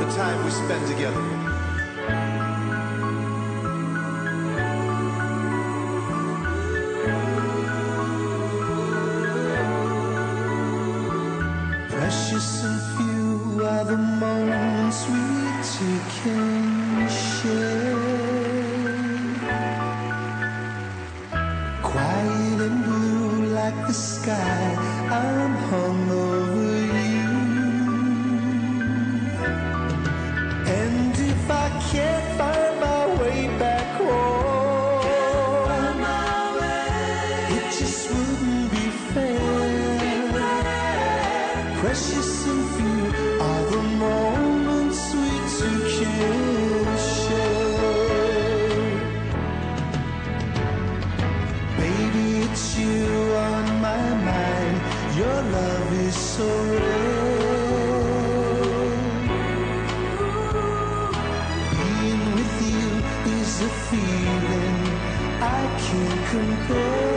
the time we spend together. Precious and few are the moments we two can share. Quiet and blue like the sky, I'm hung over you. And if I can't find my way back home, it just wouldn't be fair. Precious and few are the moments we two can share. Baby, it's you on my mind. Your love is so rare. Being with you is a feeling I can't compare.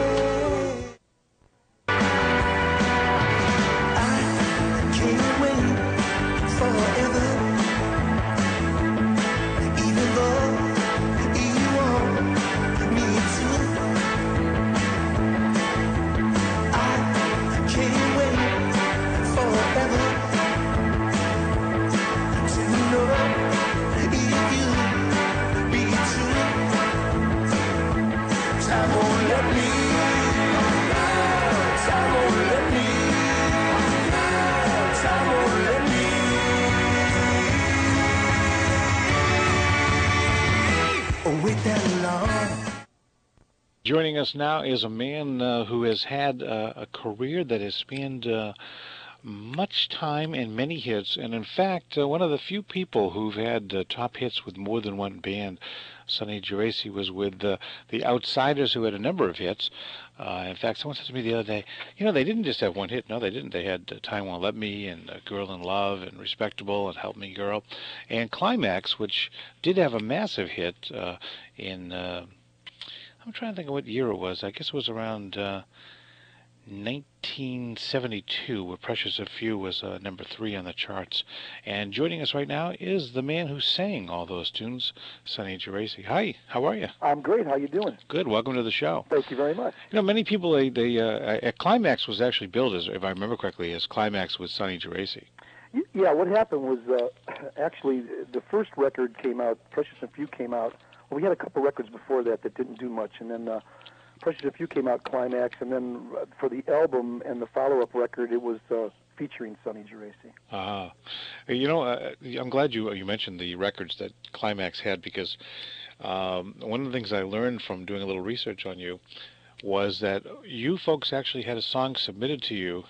Joining us now is a man who has had a career that has spanned much time and many hits, and in fact, one of the few people who've had top hits with more than one band. Sonny Geraci was with the Outsiders, who had a number of hits. In fact, someone said to me the other day, you know, they didn't just have one hit. No, they didn't. They had Time Won't Let Me and Girl in Love and Respectable and Help Me Girl and Climax, which did have a massive hit in... I'm trying to think of what year it was. I guess it was around 1972, where Precious and Few was number 3 on the charts. And joining us right now is the man who sang all those tunes, Sonny Geraci. Hi, how are you? I'm great. How you doing? Good. Welcome to the show. Thank you very much. You know, many people, they Climax was actually billed, as, if I remember correctly, as Climax with Sonny Geraci. Yeah, what happened was actually the first record came out, Precious and Few came out. Well, we had a couple records before that didn't do much, and then Precious and Few came out, Climax, and then for the album and the follow-up record, it was featuring Sonny Geraci. You know, I'm glad you mentioned the records that Climax had, because one of the things I learned from doing a little research on you was that you folks actually had a song submitted to you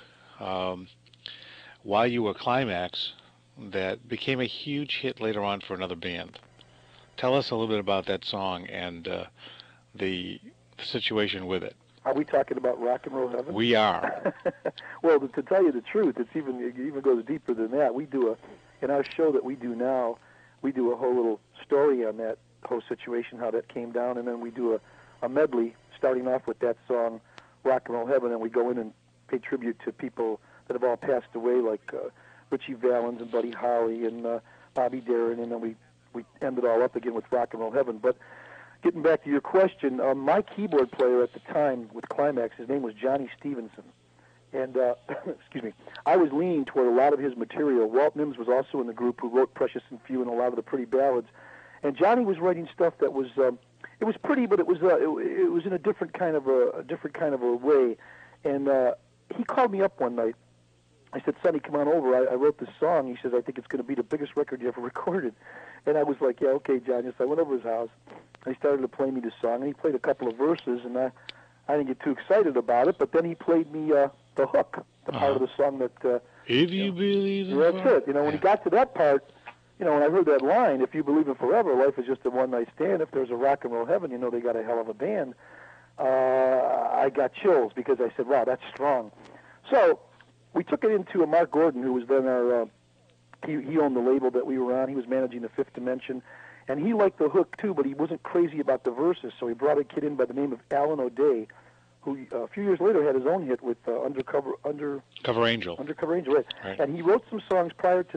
while you were Climax that became a huge hit later on for another band. Tell us a little bit about that song and the situation with it. Are we talking about Rock and Roll Heaven? We are. Well, to tell you the truth, it even goes deeper than that. We do in our show that we do now, we do a whole little story on that whole situation, how that came down, and then we do a medley starting off with that song, Rock and Roll Heaven, and we go in and pay tribute to people that have all passed away, like Richie Valens and Buddy Holly and Bobby Darin, and then we end it all up again with Rock and Roll Heaven. But getting back to your question, my keyboard player at the time with Climax, his name was Johnny Stevenson. And, excuse me, I was leaning toward a lot of his material. Walt Mims was also in the group, who wrote Precious and Few and a lot of the pretty ballads. And Johnny was writing stuff that was, it was pretty, but it was in a different kind of a way. And he called me up one night. I said, Sonny, come on over. I wrote this song. He says, I think it's going to be the biggest record you ever recorded. And I was like, yeah, okay, John. So I went over to his house. And he started to play me the song, and he played a couple of verses, and I didn't get too excited about it, but then he played me the hook, the part of the song that... if you believe in that's it. You know, when he got to that part, you know, when I heard that line, if you believe in forever, life is just a one-night stand. If there's a Rock and Roll Heaven, you know they got a hell of a band. I got chills because I said, wow, that's strong. So we took it into Mark Gordon, who was then our... He owned the label that we were on. He was managing the Fifth Dimension. And he liked the hook, too, but he wasn't crazy about the verses. So he brought a kid in by the name of Alan O'Day, who a few years later had his own hit with Undercover Angel. Undercover Angel, right. And he wrote some songs prior to that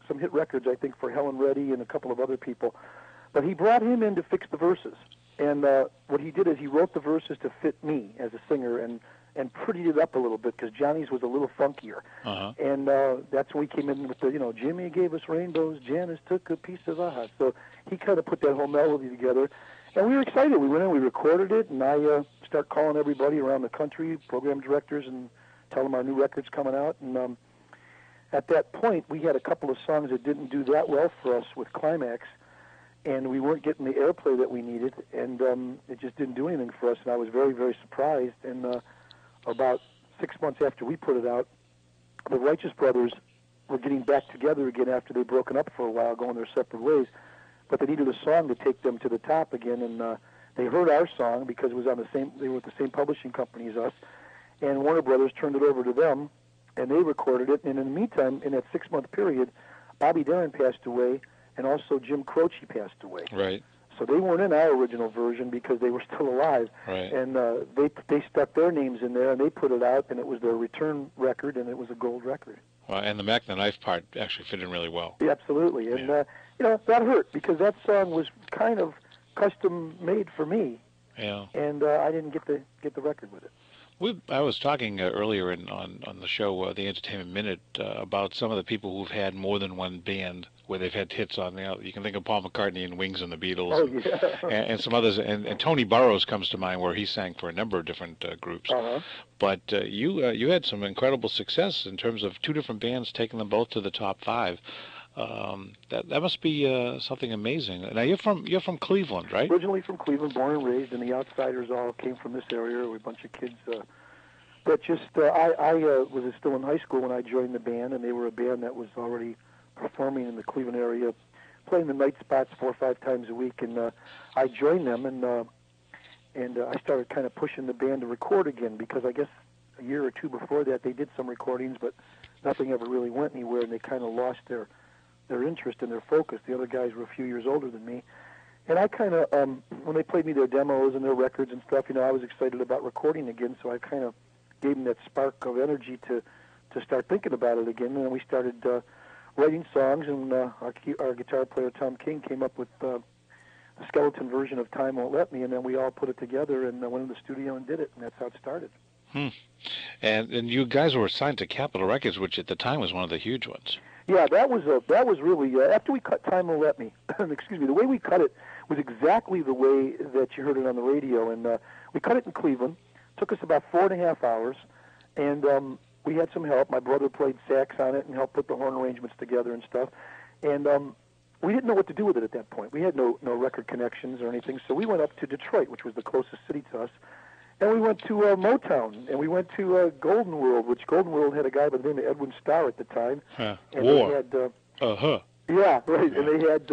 some hit records, I think, for Helen Reddy and a couple of other people. But he brought him in to fix the verses. And what he did is he wrote the verses to fit me as a singer and prettied it up a little bit because Johnny's was a little funkier. And that's when we came in with the, Jimmy gave us rainbows, Janice took a piece of us. So he kind of put that whole melody together. And we were excited. We went in, we recorded it, and I start calling everybody around the country, program directors, and tell them our new record's coming out. And at that point, we had a couple of songs that didn't do that well for us with Climax, and we weren't getting the airplay that we needed, and it just didn't do anything for us. And I was very, very surprised. And about 6 months after we put it out, the Righteous Brothers were getting back together again after they'd broken up for a while, going their separate ways. But they needed a song to take them to the top again, and they heard our song because it was on the same. They were with the same publishing company as us, and Warner Brothers turned it over to them, and they recorded it. And in the meantime, in that 6-month period, Bobby Darin passed away, and also Jim Croce passed away. Right. So they weren't in our original version because they were still alive. Right. And they stuck their names in there, and they put it out, and it was their return record, and it was a gold record. And the Mac the Knife part actually fit in really well. Yeah, absolutely. And, that hurt because that song was kind of custom made for me. Yeah. And I didn't get the record with it. I was talking earlier on the show, the Entertainment Minute, about some of the people who've had more than one band where they've had hits on. You can think of Paul McCartney and Wings and the Beatles, and some others. And Tony Burrows comes to mind, where he sang for a number of different groups. But you had some incredible success in terms of 2 different bands taking them both to the top 5. That must be something amazing. Now you're from Cleveland, right? Originally from Cleveland, born and raised, and the Outsiders all came from this area. We're a bunch of kids. But just I was still in high school when I joined the band, and they were a band that was already performing in the Cleveland area, playing the night spots 4 or 5 times a week. And I joined them, and I started kind of pushing the band to record again because I guess a year or 2 before that they did some recordings, but nothing ever really went anywhere, and they kind of lost their interest and their focus. The other guys were a few years older than me. And I kind of, when they played me their demos and their records and stuff, I was excited about recording again, so I kind of gave them that spark of energy to start thinking about it again. And then we started writing songs, and our guitar player, Tom King, came up with a skeleton version of Time Won't Let Me, and then we all put it together and went in the studio and did it, and that's how it started. And you guys were signed to Capitol Records, which at the time was one of the huge ones. Yeah, that was really after we cut Time Will Let Me. Excuse me. The way we cut it was exactly the way that you heard it on the radio, and we cut it in Cleveland. Took us about 4.5 hours, and we had some help. My brother played sax on it and helped put the horn arrangements together and stuff. And we didn't know what to do with it at that point. We had no record connections or anything, so we went up to Detroit, which was the closest city to us. And we went to Motown, and we went to Golden World, which Golden World had a guy by the name of Edwin Starr at the time. And War. They had, Yeah, right. And they had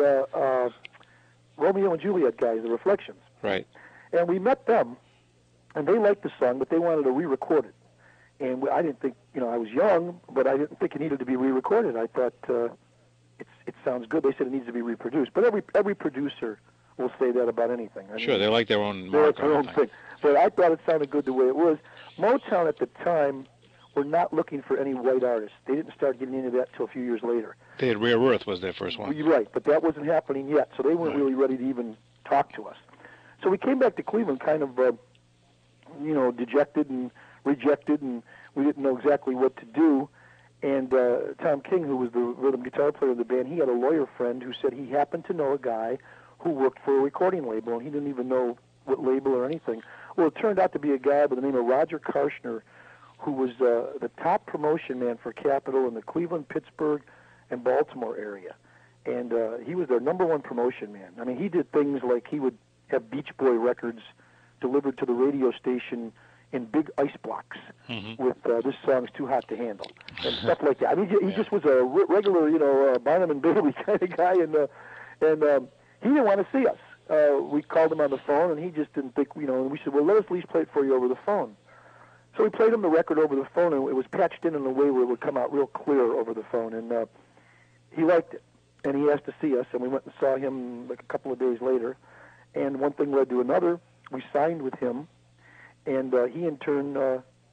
Romeo and Juliet guys, the Reflections. Right. And we met them, and they liked the song, but they wanted to re-record it. And I didn't think, I was young, but I didn't think it needed to be re-recorded. I thought it sounds good. They said it needs to be reproduced. But every producer will say that about anything. Sure, they like their own mark. Their own thing. But I thought it sounded good the way it was. Motown at the time were not looking for any white artists. They didn't start getting into that until a few years later. They had Rare Earth was their first one. You're right, but that wasn't happening yet, so they weren't really ready to even talk to us. So we came back to Cleveland kind of, dejected and rejected, and we didn't know exactly what to do. And Tom King, who was the rhythm guitar player of the band, he had a lawyer friend who said he happened to know a guy who worked for a recording label, and he didn't even know what label or anything. Well, it turned out to be a guy by the name of Roger Karshner, who was the top promotion man for Capitol in the Cleveland, Pittsburgh, and Baltimore area. And he was their number one promotion man. I mean, he did things like he would have Beach Boy records delivered to the radio station in big ice blocks with this song's Too Hot to Handle and stuff like that. I mean, he just was a regular, Barnum and Bailey kind of guy, and he didn't want to see us. We called him on the phone, and he just didn't think, and we said, well, let us at least play it for you over the phone. So we played him the record over the phone, and it was patched in a way where it would come out real clear over the phone, and he liked it. And he asked to see us, and we went and saw him like a couple of days later, and one thing led to another. We signed with him, and he in turn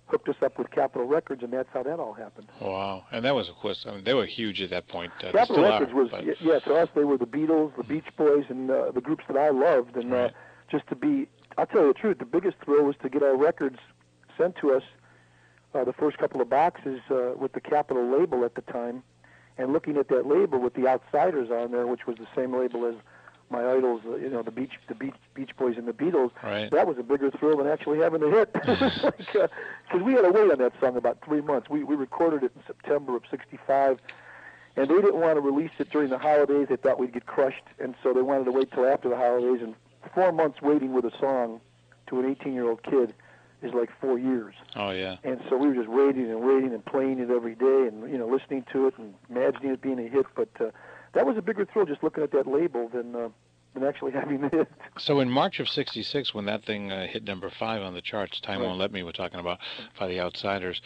hooked us up with Capitol Records, and that's how that all happened. Wow. And that was, of course, I mean, they were huge at that point. They Capitol still Records are, was, but... yeah, to us, they were the Beatles, the Beach Boys, and the groups that I loved. And Right. just to be, I'll tell you the truth, the biggest thrill was to get our records sent to us, the first couple of boxes with the Capitol label at the time, and looking at that label with the Outsiders on there, which was the same label as my idols, the Beach Boys and the Beatles. Right. That was a bigger thrill than actually having the hit. Because we had to wait on that song about 3 months. We recorded it in September of '65, and they didn't want to release it during the holidays. They thought we'd get crushed, and so they wanted to wait till after the holidays. And 4 months waiting with a song to an 18-year-old kid is like 4 years. Oh, yeah. And so we were just waiting and playing it every day and, listening to it and imagining it being a hit. But that was a bigger thrill just looking at that label than actually having the hit. So in March of '66, when that thing hit number 5 on the charts, Time Won't Let Me, we're talking about, by the Outsiders,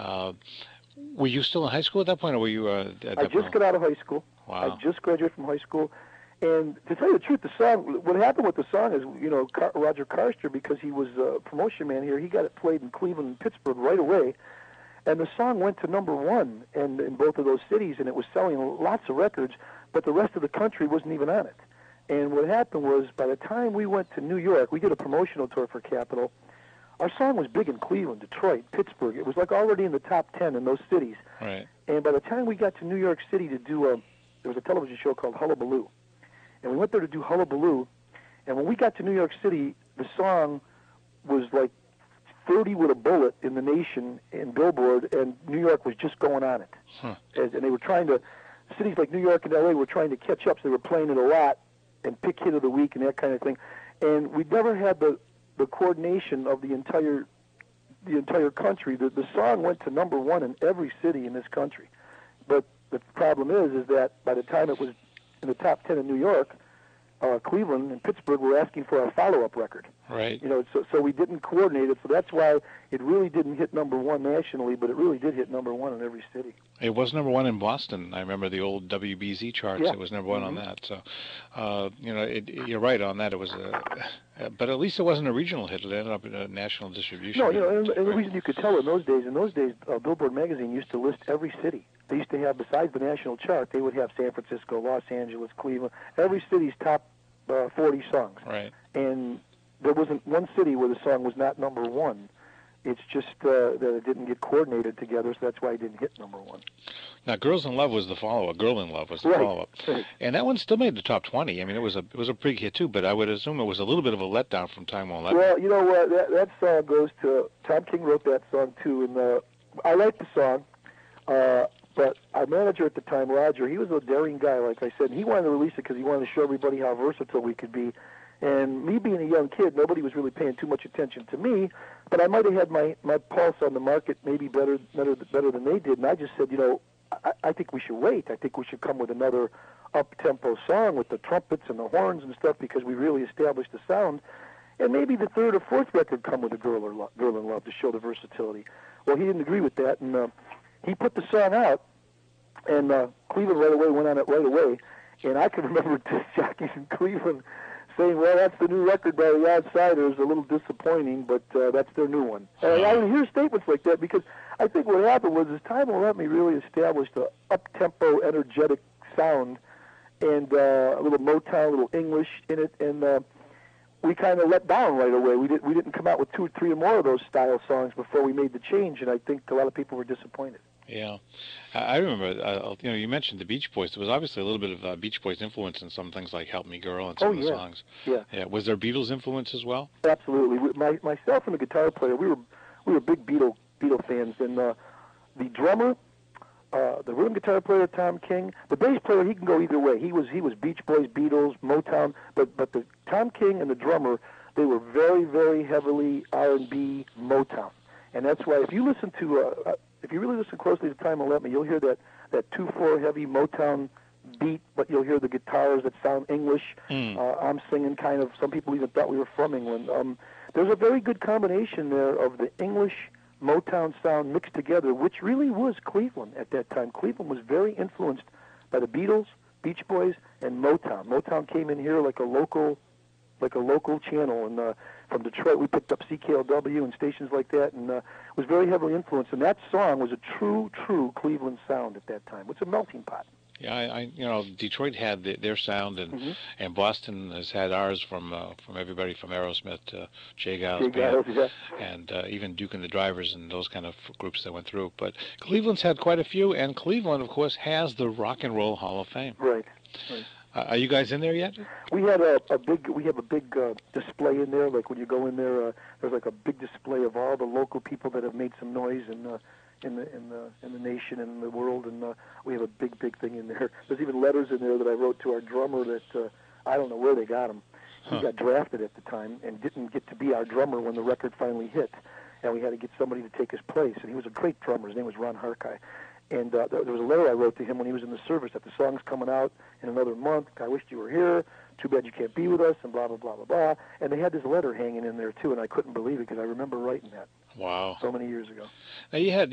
were you still in high school at that point, or were you at that I just got out of high school. Wow. I just graduated from high school. And to tell you the truth, the song, what happened with the song is, Roger Karster, because he was a promotion man here, he got it played in Cleveland and Pittsburgh right away. And the song went to number 1 in both of those cities, and it was selling lots of records, but the rest of the country wasn't even on it. And what happened was, by the time we went to New York, we did a promotional tour for Capitol. Our song was big in Cleveland, Detroit, Pittsburgh. It was like already in the top 10 in those cities. Right. And by the time we got to New York City to do there was a television show called Hullabaloo. And we went there to do Hullabaloo, and when we got to New York City, the song was like 30 with a bullet in the nation in Billboard, and New York was just going on it. Huh. And they were trying to, cities like New York and L.A. were trying to catch up, so they were playing it a lot and pick hit of the week and that kind of thing. And we never had the coordination of the entire country. The song went to number 1 in every city in this country. But the problem is that by the time it was in the top 10 in New York, Cleveland and Pittsburgh were asking for a follow-up record. Right. So we didn't coordinate it. So that's why it really didn't hit number 1 nationally, but it really did hit number 1 in every city. It was number 1 in Boston. I remember the old WBZ charts. Yeah. It was number 1 on that. So, you're right on that. It was, but at least it wasn't a regional hit. It ended up in a national distribution. No, and the reason you could tell in those days, Billboard magazine used to list every city. They used to have, besides the national chart, they would have San Francisco, Los Angeles, Cleveland, every city's top 40 songs. Right. And there wasn't one city where the song was not number 1. It's just that it didn't get coordinated together, so that's why it didn't hit number 1. Now, Girls in Love was the follow-up. Girl in Love was the Right. follow-up. Right. And that one still made the top 20. I mean, it was a big hit, too, but I would assume it was a little bit of a letdown from Time Won't Let Me. Well, you know what? That song goes to, Tom King wrote that song, too, and I like the song, but our manager at the time, Roger, he was a daring guy, like I said, and he wanted to release it because he wanted to show everybody how versatile we could be. And me being a young kid, nobody was really paying too much attention to me, but I might have had my pulse on the market maybe better than they did, and I just said, I think we should wait. I think we should come with another up-tempo song with the trumpets and the horns and stuff because we really established the sound. And maybe the 3rd or 4th record come with a Girl in Love to show the versatility. Well, he didn't agree with that, and he put the song out, and Cleveland right away went on it right away. And I can remember disc jockeys in Cleveland saying, well, that's the new record by the Outsiders, a little disappointing, but that's their new one. And I would hear statements like that because I think what happened was Time Won't Let Me really established an up-tempo, energetic sound and a little Motown, a little English in it, and we kind of let down right away. We didn't come out with 2 or 3 or more of those style songs before we made the change, and I think a lot of people were disappointed. Yeah. I remember, you mentioned the Beach Boys. There was obviously a little bit of Beach Boys influence in some things like Help Me Girl and some of the songs. Yeah. Was there Beatles influence as well? Absolutely. Myself and the guitar player, we were big Beatle fans, and the drummer, the rhythm guitar player Tom King, the bass player, he can go either way. He was Beach Boys, Beatles, Motown, but the Tom King and the drummer, they were very, very heavily R&B Motown, and that's why if you listen to if you really listen closely to Time Won't Let Me, you'll hear that 2/4 heavy Motown beat, but you'll hear the guitars that sound English. I'm singing kind of. Some people even thought we were from England. There's a very good combination there of the English Motown sound mixed together, which really was Cleveland at that time. Cleveland was very influenced by the Beatles, Beach Boys, and Motown. Motown came in here like a local like a local channel, and from Detroit we picked up CKLW and stations like that, and was very heavily influenced. And that song was a true Cleveland sound at that time. It's a melting pot. Yeah, Detroit had their sound, and Boston has had ours from everybody from Aerosmith to Jay Giles Band, and even Duke and the Drivers and those kind of groups that went through. But Cleveland's had quite a few, and Cleveland, of course, has the Rock and Roll Hall of Fame. Right. Are you guys in there yet? We had a big display in there. Like when you go in there, there's like a big display of all the local people that have made some noise in the nation and the world, and we have a big thing in there. There's even letters in there that I wrote to our drummer that I don't know where they got them. He got drafted at the time and didn't get to be our drummer when the record finally hit, and we had to get somebody to take his place. And he was a great drummer. His name was Ron Harkai. And there was a letter I wrote to him when he was in the service that the song's coming out in another month. I wished you were here. Too bad you can't be with us, and blah, blah, blah, blah, blah. And they had this letter hanging in there, too, and I couldn't believe it because I remember writing that. Wow. So many years ago. Now, you had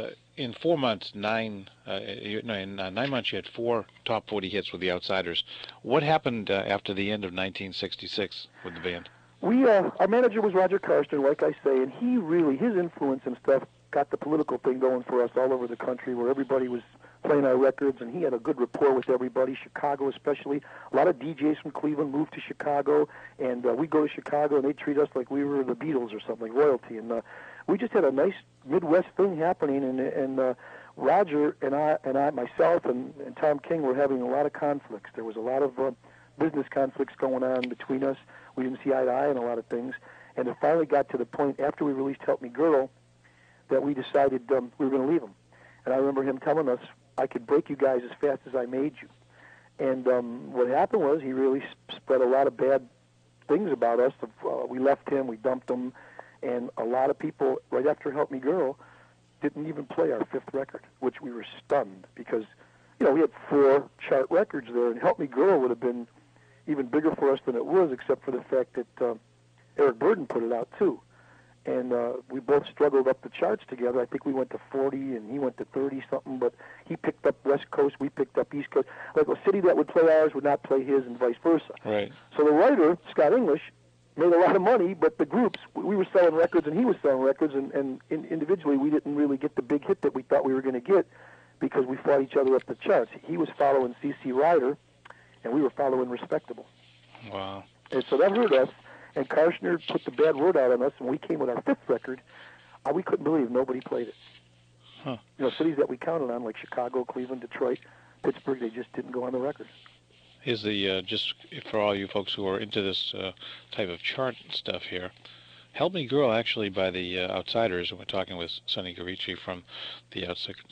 in 4 months, in 9 months, you had 4 top 40 hits with the Outsiders. What happened after the end of 1966 with the band? Our manager was Roger Karstner, like I say, and his influence and stuff got the political thing going for us all over the country, where everybody was playing our records, and he had a good rapport with everybody, Chicago especially. A lot of DJs from Cleveland moved to Chicago, and we'd go to Chicago, and they'd treat us like we were the Beatles or something, royalty. And we just had a nice Midwest thing happening, and Roger and I, myself and Tom King were having a lot of conflicts. There was a lot of business conflicts going on between us. We didn't see eye to eye on a lot of things, and it finally got to the point after we released Help Me Girl that we decided we were going to leave him. And I remember him telling us, I could break you guys as fast as I made you. And what happened was he really spread a lot of bad things about us. We left him, we dumped him, and a lot of people, right after Help Me Girl, didn't even play our 5th record, which we were stunned because, we had 4 chart records there, and Help Me Girl would have been even bigger for us than it was, except for the fact that Eric Burdon put it out too. And we both struggled up the charts together. I think we went to 40, and he went to 30-something, but he picked up West Coast, we picked up East Coast. Like a city that would play ours would not play his, and vice versa. Right. So the writer, Scott English, made a lot of money, but the groups, we were selling records, and he was selling records, and individually we didn't really get the big hit that we thought we were going to get because we fought each other up the charts. He was following C.C. Ryder, and we were following Respectable. Wow. And so that hurt us. And Karstner put the bad word out on us, and we came with our 5th record. We couldn't believe nobody played it. Huh. Cities that we counted on, like Chicago, Cleveland, Detroit, Pittsburgh, they just didn't go on the record. Here's the, just for all you folks who are into this type of chart stuff here, Help Me Girl, actually, by the Outsiders, and we're talking with Sonny Geraci from the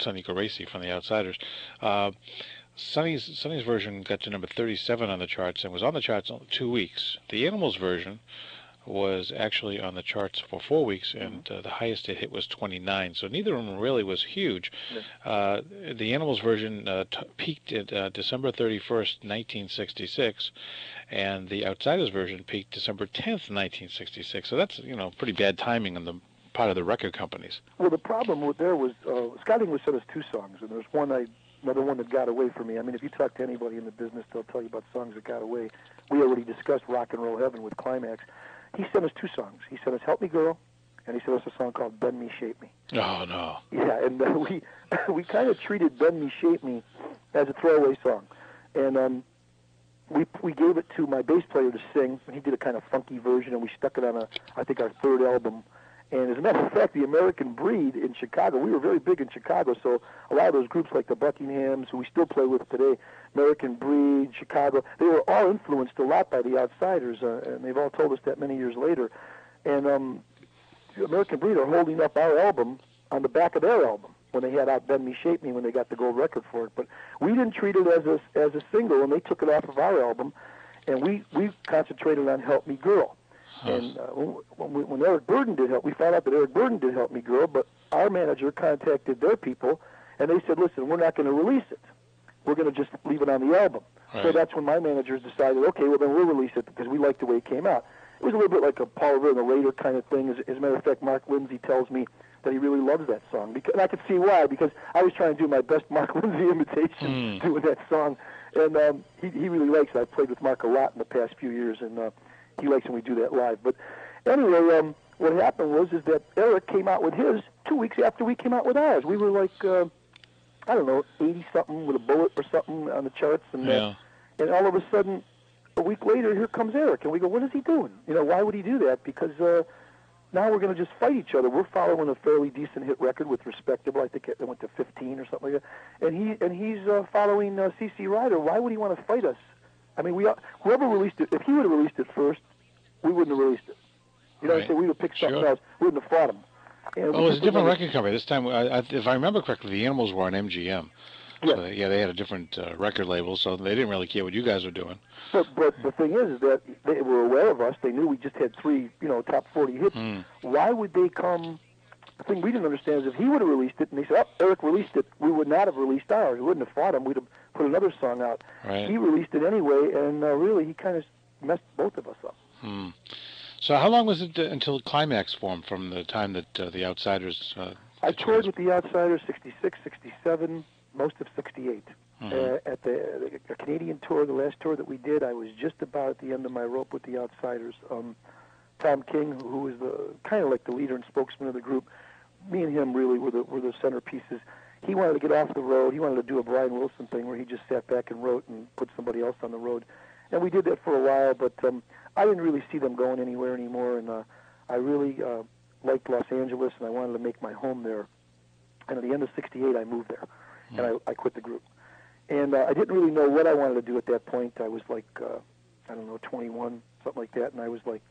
Outsiders. Sonny's version got to number 37 on the charts and was on the charts only 2 weeks. The Animals version was actually on the charts for 4 weeks, and the highest it hit was 29. So neither of them really was huge. Yeah. The Animals version peaked at December 31st, 1966, and the Outsiders version peaked December 10th, 1966. So that's pretty bad timing on the part of the record companies. Well, the problem was Scott English sent us 2 songs, and there's another one that got away from me. I mean, if you talk to anybody in the business, they'll tell you about songs that got away. We already discussed Rock and Roll Heaven with Climax. He sent us 2 songs. He sent us Help Me Girl, and he sent us a song called Bend Me, Shape Me. Oh, no. Yeah, and we kind of treated Bend Me, Shape Me as a throwaway song. And we gave it to my bass player to sing, and he did a kind of funky version, and we stuck it on I think our 3rd album. And as a matter of fact, the American Breed in Chicago, we were very big in Chicago, so a lot of those groups like the Buckinghams, who we still play with today, American Breed, Chicago, they were all influenced a lot by the Outsiders, and they've all told us that many years later. And American Breed are holding up our album on the back of their album when they had out Bend Me, Shape Me when they got the gold record for it. But we didn't treat it as a single, and they took it off of our album, and we concentrated on Help Me Girl. And when Eric Burdon did we found out that Eric Burdon did Help Me Girl, but our manager contacted their people, and they said, listen, we're not going to release it. We're going to just leave it on the album. Right. So that's when my managers decided, okay, well, then we'll release it because we liked the way it came out. It was a little bit like a Paul Revere and the Raider kind of thing. As a matter of fact, Mark Lindsay tells me that he really loves that song. And I could see why, because I was trying to do my best Mark Lindsay imitation doing that song. And he really likes it. I've played with Mark a lot in the past few years, and he likes when we do that live. But anyway, what happened was is that Eric came out with his 2 weeks after we came out with ours. We were like, I don't know, 80-something with a bullet or something on the charts, and all of a sudden, a week later, here comes Eric, and we go, what is he doing? Why would he do that? Because now we're going to just fight each other. We're following a fairly decent hit record with Respectable. I think it went to 15 or something like that. And he's following C.C. Rider. Why would he want to fight us? I mean, whoever released it, if he would have released it first, we wouldn't have released it. What I'm saying? We would have picked something else. We wouldn't have fought him. And it was a different record company. This time, if I remember correctly, the Animals were on MGM. So they had a different record label, so they didn't really care what you guys were doing. But the thing is that they were aware of us. They knew we just had 3, top 40 hits. Why would they come? The thing we didn't understand is if he would have released it and they said, Eric released it, we would not have released ours. We wouldn't have fought him. We'd have put another song out. Right. He released it anyway, and really he kind of messed both of us up. So how long was it until Climax formed from the time that the Outsiders... I toured with the Outsiders 66, 67, most of 68. At the Canadian tour, the last tour that we did, I was just about at the end of my rope with the Outsiders. Tom King, who was kind of like the leader and spokesman of the group, me and him really were the centerpieces. He wanted to get off the road. He wanted to do a Brian Wilson thing where he just sat back and wrote and put somebody else on the road. And we did that for a while, but I didn't really see them going anywhere anymore, and I really liked Los Angeles, and I wanted to make my home there. And at the end of 68, I moved there, and I quit the group. And I didn't really know what I wanted to do at that point. I was like, 21, something like that, and I was like,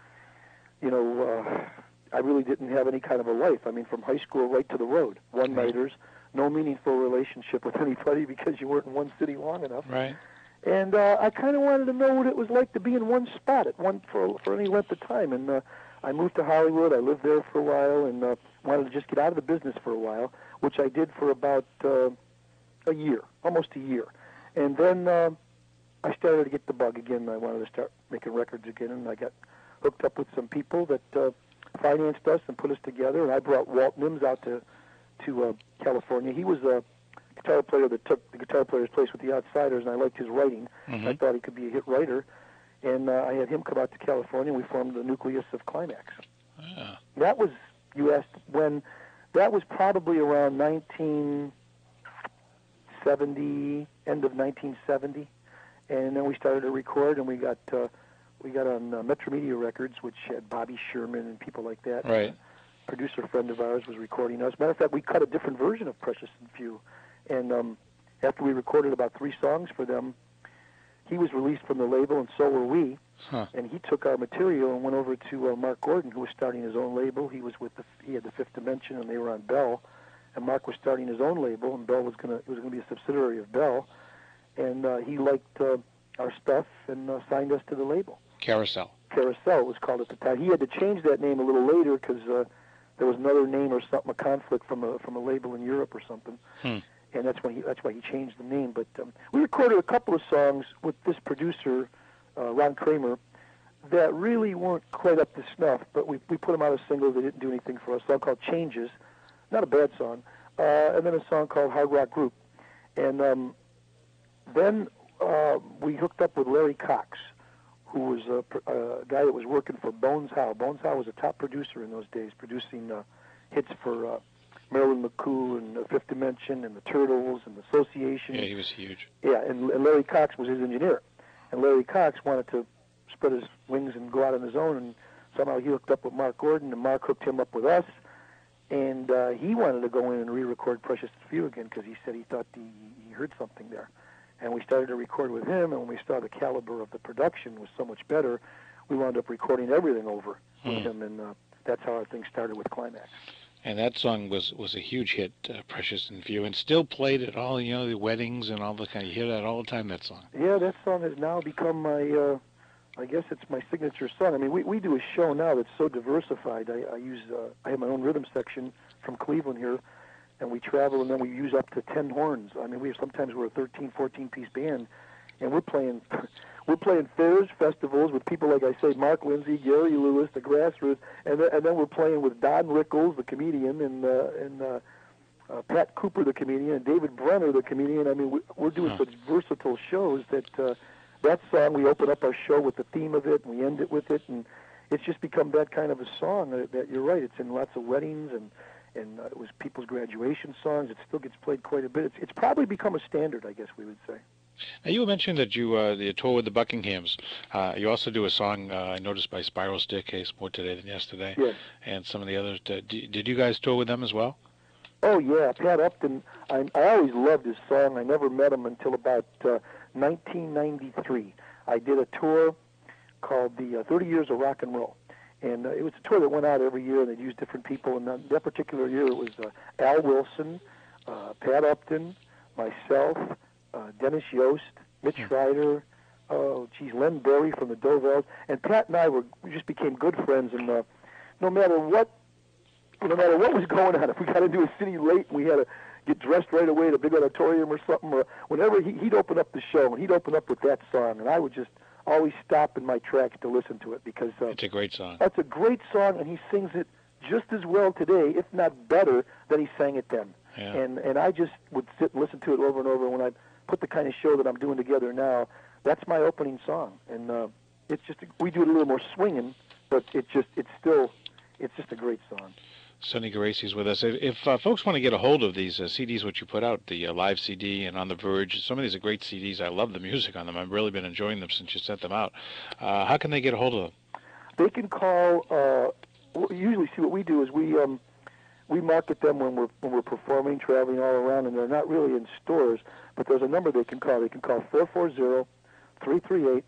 I really didn't have any kind of a life. I mean, from high school right to the road, one-nighters, no meaningful relationship with anybody because you weren't in one city long enough. Right. And I kind of wanted to know what it was like to be in one spot for any length of time. And I moved to Hollywood. I lived there for a while and wanted to just get out of the business for a while, which I did for about a year, almost a year. And then I started to get the bug again. I wanted to start making records again, and I got hooked up with some people that financed us and put us together. And I brought Walt Mims out to California. He was a guitar player that took the guitar player's place with the Outsiders, and I liked his writing. I thought he could be a hit writer. And I had him come out to California, and we formed the nucleus of Climax. That was, you asked when, that was probably around 1970, end of 1970. And then we started to record, and we got on Metro Media Records, which had Bobby Sherman and people like that. Right. A producer friend of ours was recording us. Matter of fact, we cut a different version of Precious and Few. And after we recorded about 3 songs for them, he was released from the label, and so were we. And he took our material and went over to Mark Gordon, who was starting his own label. He was he had the Fifth Dimension, and they were on Bell. And Mark was starting his own label, and Bell was going to be a subsidiary of Bell. And he liked our stuff and signed us to the label. Carousel it was called at the time. He had to change that name a little later because there was another name or something, a conflict from a label in Europe or something. And that's why he changed the name. But we recorded a couple of songs with this producer, Ron Kramer, that really weren't quite up to snuff. But we put them out as singles. They didn't do anything for us. A song called Changes, not a bad song, and then a song called Hard Rock Group. And then we hooked up with Larry Cox, who was a guy that was working for Bones Howe. Bones Howe was a top producer in those days, producing hits for Marilyn McCoo and Fifth Dimension and the Turtles and the Association. Yeah, he was huge. Yeah, and Larry Cox was his engineer. And Larry Cox wanted to spread his wings and go out on his own, and somehow he hooked up with Mark Gordon, and Mark hooked him up with us. And he wanted to go in and re-record Precious and Few again because he said he thought he heard something there. And we started to record with him, and when we saw the caliber of the production was so much better, we wound up recording everything over with him, and that's how our thing started with Climax. And that song was a huge hit, Precious and Few, and still played at all, the weddings and all the kind. You hear that all the time, that song. Yeah, that song has now become my, I guess it's my signature song. I mean, we do a show now that's so diversified. I have my own rhythm section from Cleveland here, and we travel, and then we use up to 10 horns. I mean, sometimes we're a 13, 14-piece band, and we're playing fairs, festivals with people like I say, Mark Lindsay, Gary Lewis, the Grassroots, and then we're playing with Don Rickles, the comedian, and Pat Cooper, the comedian, and David Brenner, the comedian. I mean, we're doing such versatile shows that that song, we open up our show with the theme of it, and we end it with it, and it's just become that kind of a song that you're right. It's in lots of weddings, and it was people's graduation songs. It still gets played quite a bit. It's probably become a standard, I guess we would say. Now, you mentioned that you tour with the Buckinghams. You also do a song I noticed by Spiral Staircase, More Today Than Yesterday, Yes. and some of the others. Did you guys tour with them as well? Oh, yeah. Pat Upton, I always loved his song. I never met him until about 1993. I did a tour called the 30 Years of Rock and Roll. And it was a tour that went out every year, and they'd use different people. And that particular year, it was Al Wilson, Pat Upton, myself, Dennis Yost, Mitch Ryder, Len Berry from the Dovells. And Pat and I we just became good friends. And no matter what was going on, if we got into a city late and we had to get dressed right away at a big auditorium or something, or whenever he'd open up the show, and he'd open up with that song, and I would just always stop in my tracks to listen to it because it's a great song. That's a great song, and he sings it just as well today, if not better, than he sang it then. Yeah. And I just would sit and listen to it over and over. When I put the kind of show that I'm doing together now, that's my opening song, and it's just we do it a little more swinging, but it's just a great song. Sonny Geraci's with us. If folks want to get a hold of these CDs, which you put out, the live CD and On the Verge, some of these are great CDs. I love the music on them. I've really been enjoying them since you sent them out. How can they get a hold of them? They can call. Usually, see what we do is we market them when we're performing, traveling all around, and they're not really in stores. But there's a number they can call. They can call 440-338-1502,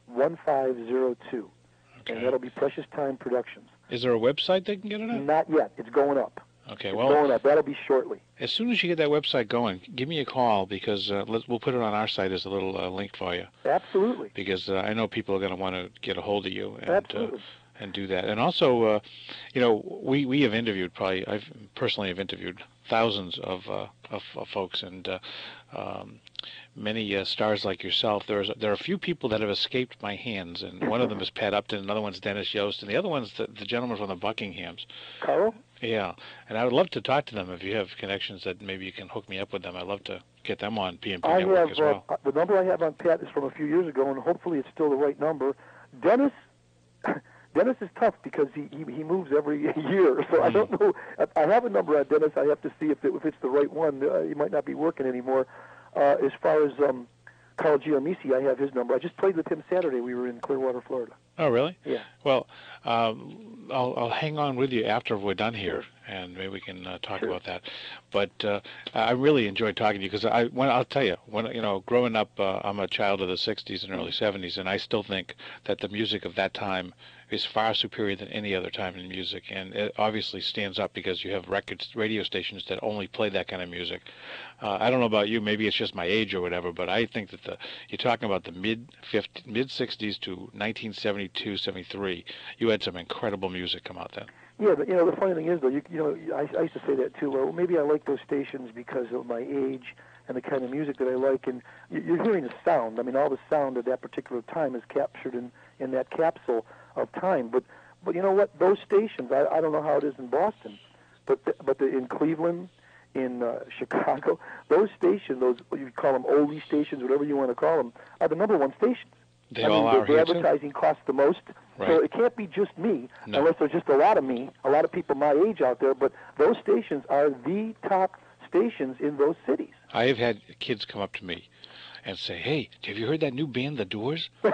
and that'll be Precious Time Productions. Is there a website they can get it on? Not yet. It's going up. Okay, it's well, going up. That'll be shortly. As soon as you get that website going, give me a call because we'll put it on our site as a little link for you. Absolutely. Because I know people are going to want to get a hold of you and do that. And also, we have interviewed I personally have interviewed thousands of folks, and many stars like yourself. There are a few people that have escaped my hands, and one of them is Pat Upton, another one's Dennis Yost, and the other one's the gentleman from the Buckinghams. Carl? Yeah, and I would love to talk to them if you have connections that maybe you can hook me up with them. I'd love to get them on PNP Network as well. The number I have on Pat is from a few years ago, and hopefully it's still the right number. Dennis is tough because he moves every year, so I don't know. I have a number on Dennis. I have to see if it's the right one. He might not be working anymore. As far as Carl Giamisi, I have his number. I just played with him Saturday. We were in Clearwater, Florida. Oh, really? Yeah. Well, I'll hang on with you after we're done here, and maybe we can talk about that. But I really enjoyed talking to you because I'll tell you, growing up, I'm a child of the '60s and early '70s, and I still think that the music of that time is far superior than any other time in music, and it obviously stands up because you have radio stations that only play that kind of music. I don't know about you, maybe it's just my age or whatever, but I think that you're talking about the mid '60s to 1972, '73. You had some incredible music come out then. Yeah, but the funny thing is though, I used to say that too. Well, maybe I like those stations because of my age and the kind of music that I like, and you're hearing the sound. I mean, all the sound at that particular time is captured in that capsule of time. But you know what? Those stations, I don't know how it is in Boston, but in Cleveland, in Chicago, those stations, you call them oldie stations, whatever you want to call them, are the number one stations. They all are the here advertising costs the most, right. So it can't be just me, unless there's just a lot of people my age out there. But those stations are the top stations in those cities. I have had kids come up to me and say, "Hey, have you heard that new band, The Doors? Or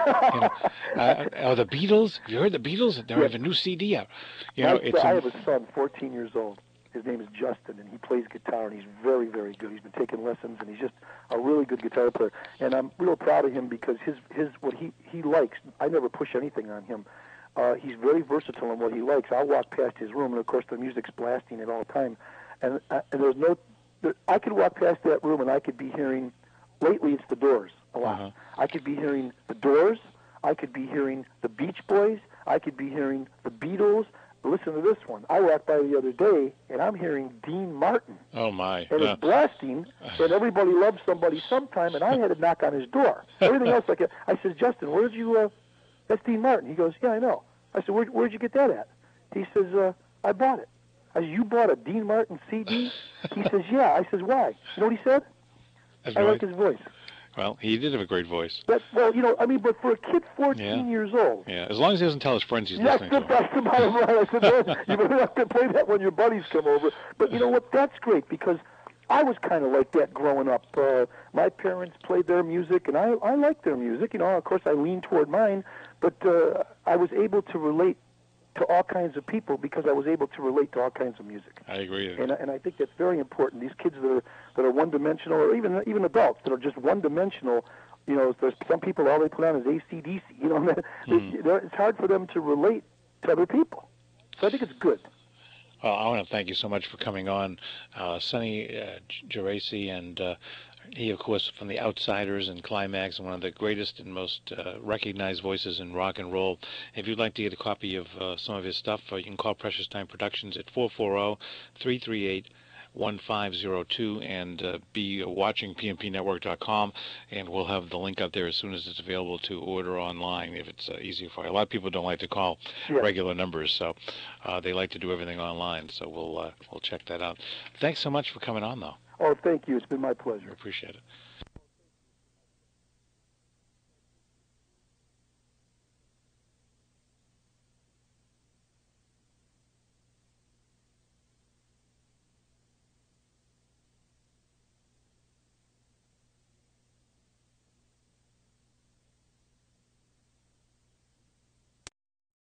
the Beatles? Have you heard the Beatles? They have a new CD out." I have a son, 14 years old. His name is Justin, and he plays guitar, and he's very, very good. He's been taking lessons, and he's just a really good guitar player. And I'm real proud of him because his what he likes, I never push anything on him. He's very versatile in what he likes. I'll walk past his room, and of course the music's blasting at all time. And I could walk past that room, and I could be hearing. Lately, it's the Doors a lot. Uh-huh. I could be hearing the Doors. I could be hearing the Beach Boys. I could be hearing the Beatles. Listen to this one. I walked by the other day, and I'm hearing Dean Martin. Oh, my. And it's blasting, and everybody loves somebody sometime, and I had to knock on his door. Everything else, I said, "Justin, where'd you, that's Dean Martin." He goes, "Yeah, I know." I said, where'd you get that at? He says, "I bought it." I said, "You bought a Dean Martin CD?" He says, "Yeah." I says, "Why?" You know what he said? I like his voice. Well, he did have a great voice. But, well, I mean, but for a kid 14 years old. Yeah, as long as he doesn't tell his friends he's Yes, listening to him. that's the bottom line. I said, "Man, you better not play that when your buddies come over." But you know what? That's great because I was kind of like that growing up. My parents played their music, and I liked their music. Of course, I leaned toward mine, but I was able to relate to all kinds of people because I was able to relate to all kinds of music. I agree. And I think that's very important. These kids that are one-dimensional, or even adults that are just one-dimensional, there's some people, all they put on is AC/DC. It's hard for them to relate to other people. So I think it's good. Well, I want to thank you so much for coming on, Sonny Geraci, and he, of course, from the Outsiders and Climax, and one of the greatest and most recognized voices in rock and roll. If you'd like to get a copy of some of his stuff, you can call Precious Time Productions at 440-338-1502 and be watching PNPnetwork.com, and we'll have the link up there as soon as it's available to order online if it's easier for you. A lot of people don't like to call regular numbers, so they like to do everything online, so we'll check that out. Thanks so much for coming on, though. Oh, thank you. It's been my pleasure. Appreciate it.